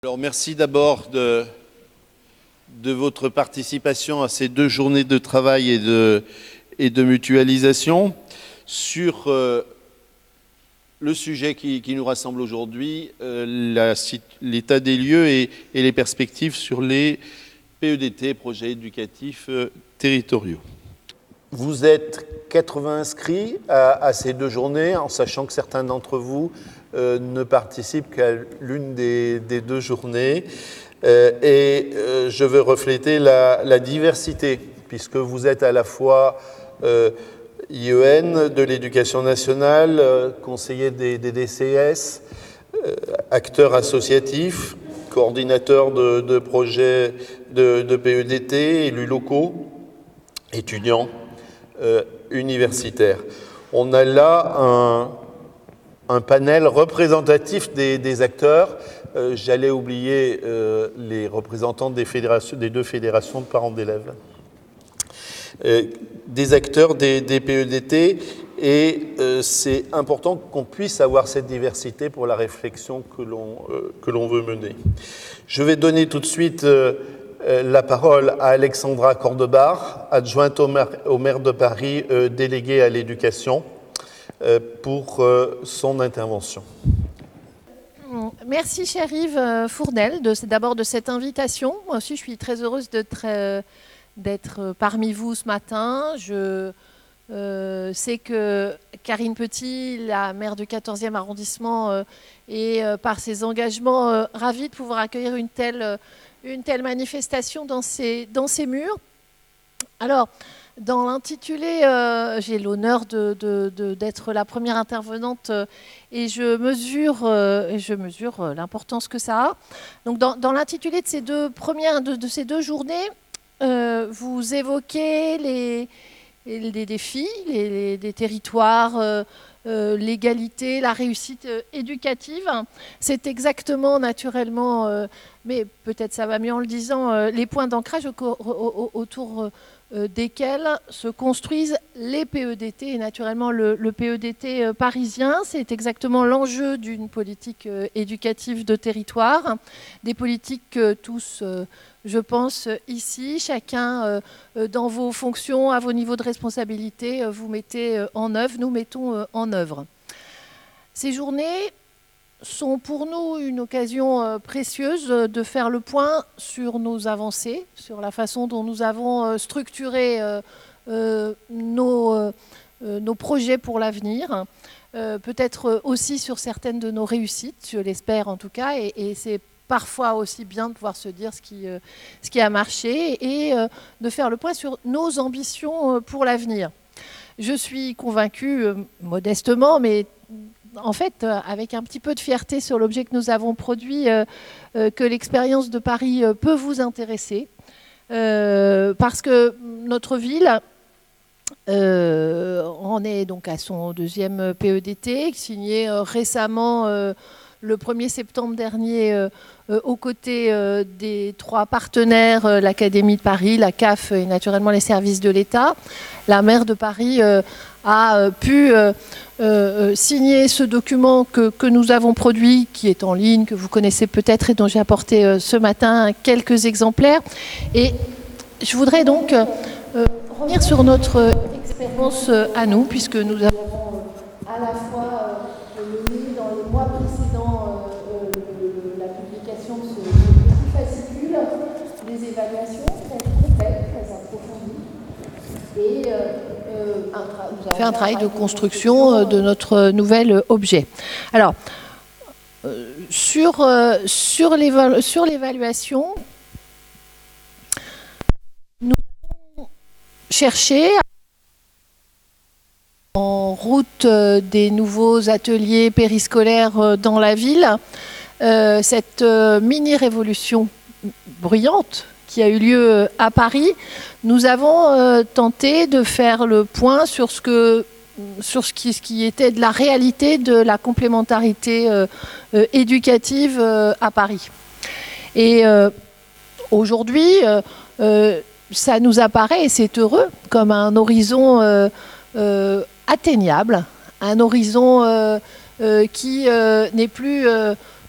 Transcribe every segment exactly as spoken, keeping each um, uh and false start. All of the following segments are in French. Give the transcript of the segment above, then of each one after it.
Alors merci d'abord de, de votre participation à ces deux journées de travail et de, et de mutualisation sur euh, le sujet qui, qui nous rassemble aujourd'hui, euh, l'état des lieux et, et les perspectives sur les P E D T, projets éducatifs euh, territoriaux. Vous êtes quatre-vingts inscrits à, à ces deux journées, en sachant que certains d'entre vous euh, ne participent qu'à l'une des, des deux journées. Euh, et euh, je veux refléter la, la diversité, puisque vous êtes à la fois euh, I E N de l'éducation nationale, euh, conseiller des, des D C S, euh, acteurs associatifs, coordinateurs de, de projets de, de P E D T, élus locaux, étudiants. Euh, universitaire. On a là un, un panel représentatif des, des acteurs. Euh, J'allais oublier euh, les représentants des, fédérations, des deux fédérations de parents d'élèves. Euh, des acteurs des, des P E D T, et euh, c'est important qu'on puisse avoir cette diversité pour la réflexion que l'on euh, que l'on veut mener. Je vais donner tout de suite euh, la parole à Alexandra Cordebar, adjointe au maire, au maire de Paris, euh, déléguée à l'éducation, euh, pour euh, son intervention. Merci, chère Yves Fournel, d'abord de, de cette invitation. Moi aussi, je suis très heureuse d'être euh, parmi vous ce matin. Je euh, sais que Karine Petit, la maire du quatorzième arrondissement, euh, est, euh, par ses engagements, euh, ravie de pouvoir accueillir une telle... Euh, une telle manifestation dans ces, dans ces murs. Alors, dans l'intitulé, euh, j'ai l'honneur de, de, de, d'être la première intervenante euh, et je mesure, euh, je mesure euh, l'importance que ça a. Donc, dans, dans l'intitulé de ces deux premières, de, de ces deux journées, euh, vous évoquez les, les défis, les, les, les territoires, euh, Euh, l'égalité, la réussite euh, éducative. C'est exactement naturellement, euh, mais peut-être ça va mieux en le disant, euh, les points d'ancrage au, au, autour euh, desquels se construisent les P E D T et naturellement le, le P E D T euh, parisien. C'est exactement l'enjeu d'une politique euh, éducative de territoire, des politiques que tous... Euh, je pense ici, chacun euh, dans vos fonctions, à vos niveaux de responsabilité, euh, vous mettez euh, en œuvre, nous mettons euh, en œuvre. Ces journées sont pour nous une occasion euh, précieuse de faire le point sur nos avancées, sur la façon dont nous avons euh, structuré euh, euh, nos, euh, nos projets pour l'avenir, euh, peut-être aussi sur certaines de nos réussites, je l'espère en tout cas, et, et c'est parfois aussi bien de pouvoir se dire ce qui, euh, ce qui a marché et euh, de faire le point sur nos ambitions euh, pour l'avenir. Je suis convaincue, euh, modestement, mais en fait, euh, avec un petit peu de fierté sur l'objet que nous avons produit, euh, euh, que l'expérience de Paris euh, peut vous intéresser. Euh, parce que notre ville euh, en est donc à son deuxième P E D T, signé euh, récemment euh, le premier septembre dernier, euh, euh, aux côtés euh, des trois partenaires, euh, l'Académie de Paris, la C A F et naturellement les services de l'État. La maire de Paris euh, a euh, pu euh, euh, signer ce document que, que nous avons produit, qui est en ligne, que vous connaissez peut-être et dont j'ai apporté euh, ce matin quelques exemplaires. Et je voudrais donc euh, revenir sur notre expérience euh, à nous, puisque nous avons euh, à la fois euh, mené dans les mois précédents euh, euh, la publication de ce petit fascicule, des évaluations très complètes, très approfondies, et euh, euh, un nous avons fait un travail de construction euh, de notre nouvel objet. Alors, euh, sur, euh, sur l'évaluation, nous avons cherché en route des nouveaux ateliers périscolaires dans la ville, euh, cette euh, mini-révolution bruyante qui a eu lieu à Paris, nous avons euh, tenté de faire le point sur ce, que, sur ce, qui, ce qui était de la réalité de la complémentarité euh, euh, éducative euh, à Paris. Et euh, aujourd'hui, euh, euh, ça nous apparaît, et c'est heureux, comme un horizon euh, euh, atteignable, un horizon euh, euh, qui euh, n'est plus euh,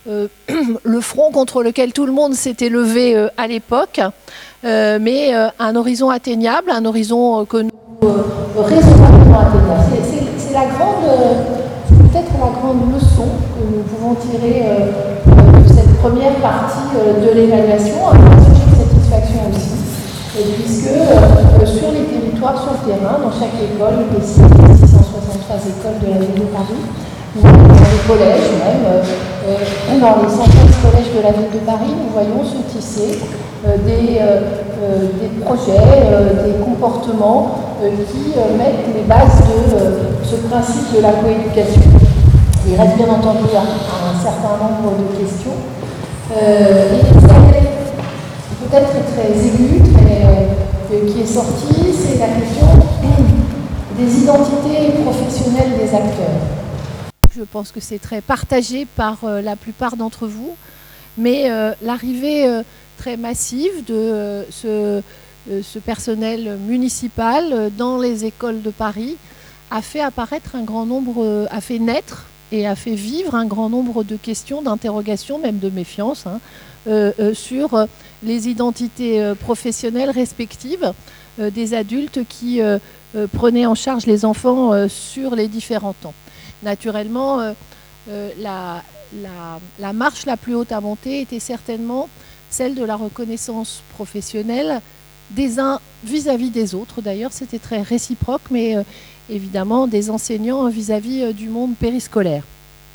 euh, le front contre lequel tout le monde s'était levé euh, à l'époque, euh, mais euh, un horizon atteignable, un horizon euh, que nous euh, raisonnablement atteignable. C'est, c'est, c'est la grande, euh, c'est peut-être la grande leçon que nous pouvons tirer euh, de cette première partie euh, de l'évaluation, un sujet de satisfaction aussi, et puisque euh, sur les territoires, sur le terrain, dans chaque école, les six cent soixante-trois écoles de la ville de Paris, dans les collèges même, euh, dans les centaines de collèges de la ville de Paris, nous voyons se tisser euh, des, euh, euh, des projets, euh, des comportements euh, qui euh, mettent les bases de euh, ce principe de la coéducation. Il reste bien entendu un, un certain nombre de questions. Euh, et ça peut-être très aigu, très, euh, qui est sorti, c'est la question des identités professionnelles des acteurs. Je pense que c'est très partagé par euh, la plupart d'entre vous, mais euh, l'arrivée euh, très massive de euh, ce, euh, ce personnel municipal euh, dans les écoles de Paris a fait apparaître un grand nombre, euh, a fait naître et a fait vivre un grand nombre de questions, d'interrogations, même de méfiance, hein, euh, euh, sur euh, les identités euh, professionnelles respectives euh, des adultes qui euh, euh, prenaient en charge les enfants euh, sur les différents temps. Naturellement, euh, euh, la, la, la marche la plus haute à monter était certainement celle de la reconnaissance professionnelle des uns vis-à-vis des autres. D'ailleurs, c'était très réciproque, mais euh, évidemment des enseignants vis-à-vis euh, du monde périscolaire.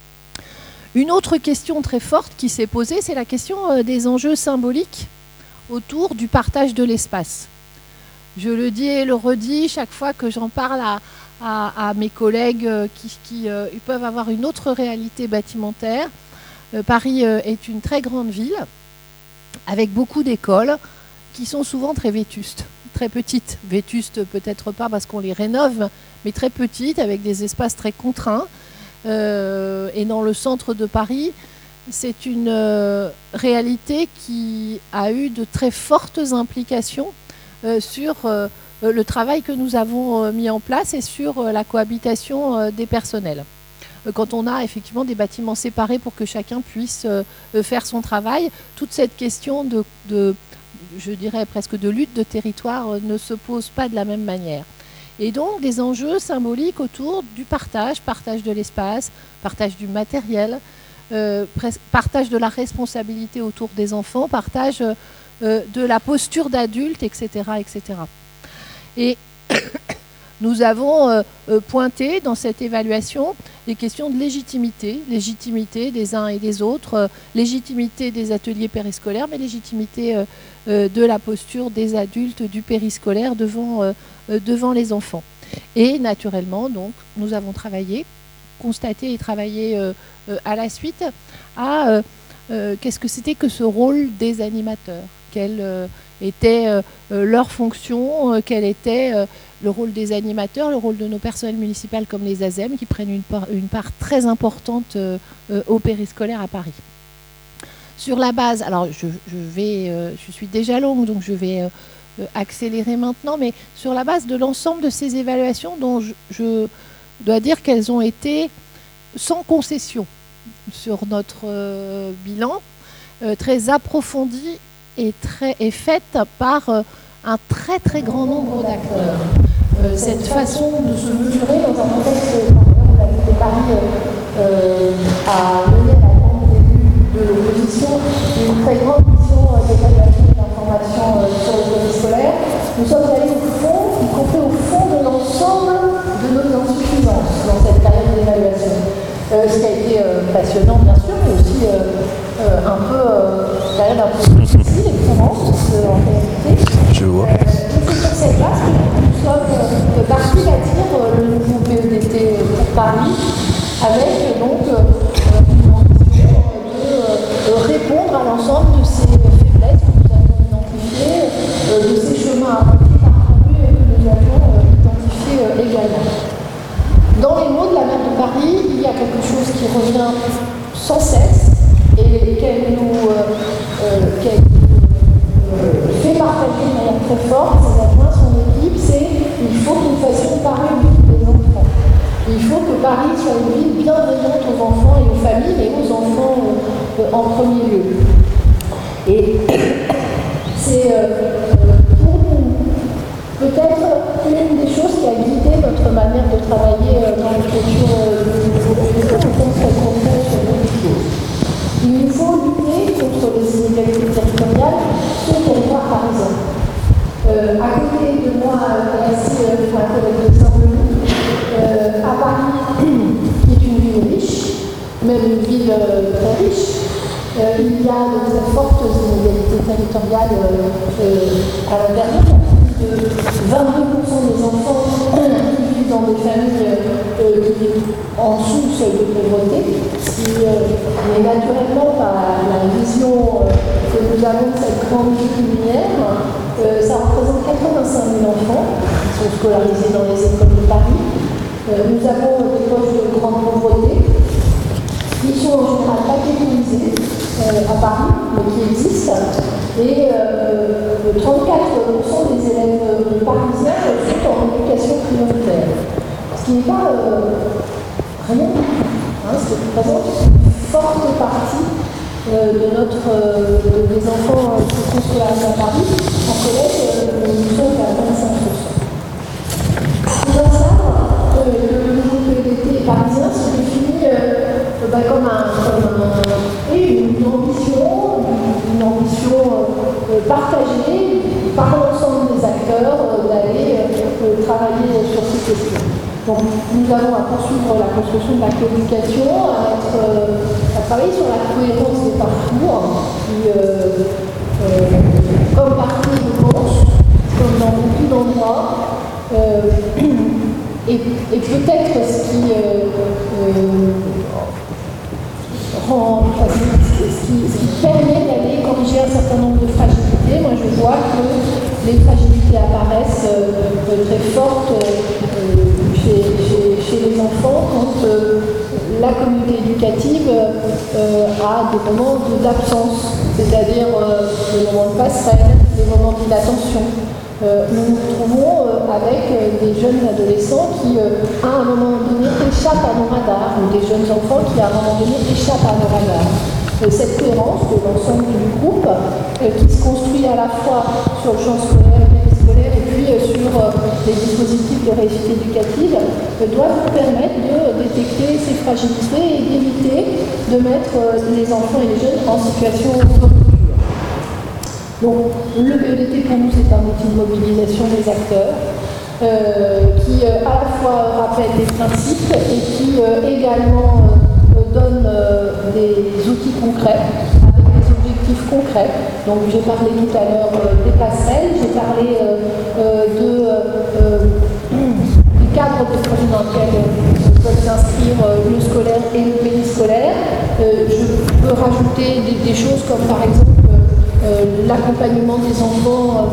Une autre question très forte qui s'est posée, c'est la question euh, des enjeux symboliques autour du partage de l'espace. Je le dis et le redis chaque fois que j'en parle à À, à mes collègues euh, qui, qui euh, peuvent avoir une autre réalité bâtimentaire. Euh, Paris euh, est une très grande ville avec beaucoup d'écoles qui sont souvent très vétustes, très petites. Vétustes peut-être pas parce qu'on les rénove, mais très petites avec des espaces très contraints. Euh, et dans le centre de Paris, c'est une euh, réalité qui a eu de très fortes implications euh, sur euh, le travail que nous avons mis en place et sur la cohabitation des personnels. Quand on a effectivement des bâtiments séparés pour que chacun puisse faire son travail, toute cette question de, de je dirais presque de lutte de territoire ne se pose pas de la même manière. Et donc des enjeux symboliques autour du partage, partage de l'espace, partage du matériel, euh, partage de la responsabilité autour des enfants, partage euh, de la posture d'adulte, et cetera, et cetera. Et nous avons euh, pointé dans cette évaluation les questions de légitimité, légitimité des uns et des autres, euh, légitimité des ateliers périscolaires, mais légitimité euh, euh, de la posture des adultes du périscolaire devant, euh, euh, devant les enfants. Et naturellement, donc, nous avons travaillé, constaté et travaillé euh, euh, à la suite à euh, euh, qu'est-ce que c'était que ce rôle des animateurs, quel euh, était euh, leur fonction, euh, quel était euh, le rôle des animateurs, le rôle de nos personnels municipaux comme les A S E M qui prennent une part, une part très importante euh, euh, au périscolaire à Paris. Sur la base, alors je, je vais, euh, je suis déjà longue donc je vais euh, accélérer maintenant, mais sur la base de l'ensemble de ces évaluations dont je, je dois dire qu'elles ont été sans concession sur notre euh, bilan, euh, très approfondies est, très, est faite par euh, un très très grand nombre d'acteurs. Euh, cette façon de se mesurer dans un contexte, par exemple, la ville de Paris euh, euh, a mené à la grande début de l'opposition une très grande mission euh, d'évaluation et d'information euh, sur le périscolaire. Nous sommes allés au fond, y compris au fond de l'ensemble de nos insuffisances dans cette période d'évaluation. Euh, ce qui a été euh, passionnant bien sûr, mais aussi euh, euh, un peu euh, période un peu difficile et courante euh, en réalité. Je vois. Euh, et c'est sur cette base que nous sommes euh, partis bâtir euh, le nouveau P E D T pour Paris, avec donc euh, une ambition de euh, répondre à l'ensemble de ces faiblesses que nous avons identifiées, euh, de ces chemins à parcourus et que nous avons euh, identifiés euh, également. Dans les mots de la maire de Paris, il y a quelque chose qui revient sans cesse et qu'elle nous, euh, euh, qu'elle, euh, fait partager de manière très forte, ses adjoints, son équipe, c'est il faut que nous fassions Paris une ville des enfants. Il faut que Paris soit une ville bienveillante aux enfants et aux familles et aux enfants euh, en premier lieu. Et c'est euh, pour nous peut-être une des choses qui a guidé notre manière de travailler euh, dans l'écriture euh, du nouveau projet, on pense très concret sur beaucoup de choses. Il nous faut lutter contre les inégalités territoriales sur le territoire parisien. Euh, à côté de moi, et assis euh, ma collègue de Saint-Denis, euh, à Paris, qui est une ville riche, même une ville euh, très riche, euh, il y a de très fortes inégalités territoriales euh, euh, à l'intérieur. De vingt-deux pour cent des enfants qui vivent dans des familles euh, qui vivent en dessous du seuil de pauvreté, qui euh, mais naturellement par la vision euh, que nous avons de cette grande ville lumière, euh, ça représente quatre-vingt-cinq mille enfants qui sont scolarisés dans les écoles de Paris. Euh, nous avons des poches de grande pauvreté qui sont en général pas catégorisés euh, à Paris, mais qui existent. Et euh, trente-quatre pour cent des élèves euh, parisiens sont en éducation prioritaire. Ce qui n'est pas euh, rien, hein, ce qui représente une forte partie euh, de notre, euh, de, des enfants euh, qui sont scolarisés à Paris. En collège, euh, nous sommes à vingt-cinq pour cent. Dans ça, euh, le nouveau P E D T parisien se définit euh, bah, comme, un, comme un, et une ambition, une ambition euh, partagée par l'ensemble des acteurs euh, d'aller euh, travailler sur ces questions. Donc nous avons à poursuivre la construction de la coéducation, à, être, euh, à travailler sur la cohérence des parcours, qui, euh, euh, comme partout je pense, comme dans beaucoup d'endroits, euh, et, et peut-être ce qui euh, euh, rend, enfin, ce, qui, ce qui permet d'aller corriger un certain nombre de fragilités. Moi je vois que les fragilités apparaissent euh, très fortes euh, chez, chez, chez les enfants quand euh, la communauté éducative euh, a des moments d'absence, c'est-à-dire euh, des moments de passerelle, des moments d'inattention. Euh, nous nous trouvons euh, avec euh, des jeunes adolescents qui, euh, à un moment donné, échappent à nos radars, ou des jeunes enfants qui, à un moment donné, échappent à nos radars. Euh, cette cohérence de l'ensemble du groupe, euh, qui se construit à la fois sur le champ scolaire, périscolaire, et puis euh, sur euh, les dispositifs de réussite éducative, euh, doit vous permettre de détecter ces fragilités et d'éviter de mettre euh, les enfants et les jeunes en situation de rupture. Donc, le P E D T pour nous, c'est un outil de mobilisation des acteurs euh, qui euh, à la fois rappelle les principes et qui euh, également euh, donne euh, des outils concrets avec des objectifs concrets. Donc, j'ai parlé tout à l'heure euh, des passerelles, j'ai parlé euh, euh, de, euh, du cadre de projet dans lequel euh, peuvent s'inscrire euh, le scolaire et le périscolaire. Euh, je peux rajouter des, des choses comme par exemple Euh, l'accompagnement des enfants euh,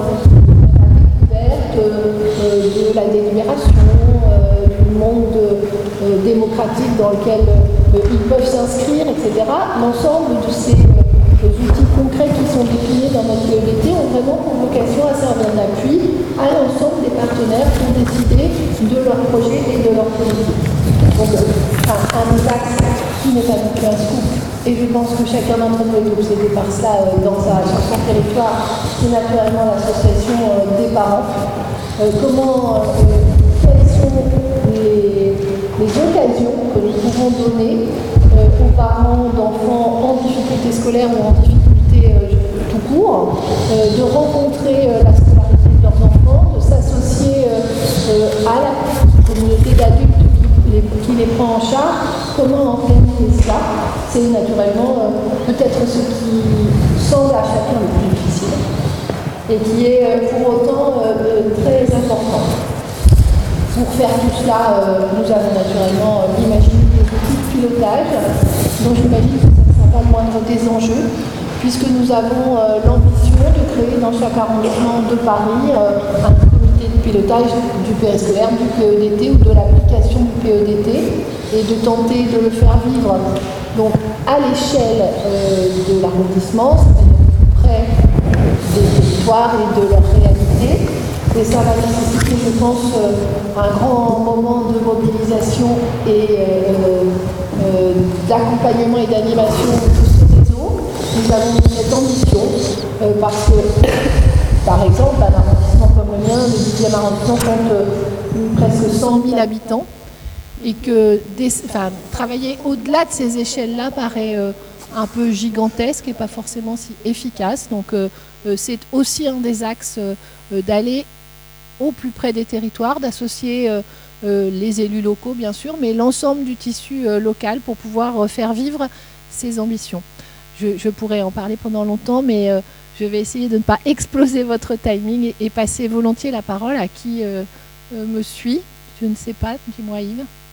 de la découverte, euh, de la délibération, euh, du monde euh, démocratique dans lequel euh, ils peuvent s'inscrire, et cetera. L'ensemble de ces euh, outils concrets qui sont déclinés dans notre P E D T ont vraiment pour vocation à servir d'appui à l'ensemble des partenaires pour décider de leur projet et de leur politique. Donc, enfin, un axe qui n'est pas du tout un scoop. Et je pense que chacun d'entre nous est obsédé par cela euh, dans sa, sur son territoire, c'est naturellement l'association euh, des parents. Euh, comment, euh, quelles sont les, les occasions que nous pouvons donner euh, aux parents d'enfants en difficulté scolaire ou en difficulté euh, tout court, euh, de rencontrer euh, la scolarité de leurs enfants, de s'associer euh, euh, à la communauté d'adultes qui les, qui les prend en charge, comment organiser cela. C'est naturellement euh, peut-être ce qui semble à chacun le plus difficile et qui est euh, pour autant euh, très important. Pour faire tout cela, euh, nous avons naturellement euh, imaginé des outils de pilotage dont j'imagine que ce ne sera pas le moindre des enjeux, puisque nous avons euh, l'ambition de créer dans chaque arrondissement de Paris euh, un comité de pilotage du périscolaire, du P E D T ou de l'application du P E D T et de tenter de le faire vivre donc à l'échelle euh, de l'arrondissement, c'est-à-dire plus près des territoires et de leur réalité. Et ça va nécessiter, je pense, euh, un grand moment de mobilisation et euh, euh, d'accompagnement et d'animation de ce réseau. nous avons cette ambition euh, parce que, par exemple, un arrondissement comme le mien, le dixième arrondissement, compte euh, presque cent mille habitants et que des, enfin, travailler au-delà de ces échelles-là paraît euh, un peu gigantesque et pas forcément si efficace. Donc euh, euh, c'est aussi un des axes euh, d'aller au plus près des territoires, d'associer euh, euh, les élus locaux bien sûr, mais l'ensemble du tissu euh, local pour pouvoir euh, faire vivre ces ambitions. Je, je pourrais en parler pendant longtemps, mais euh, je vais essayer de ne pas exploser votre timing et, et passer volontiers la parole à qui euh, euh, me suit. Je ne sais pas, dis-moi Yves.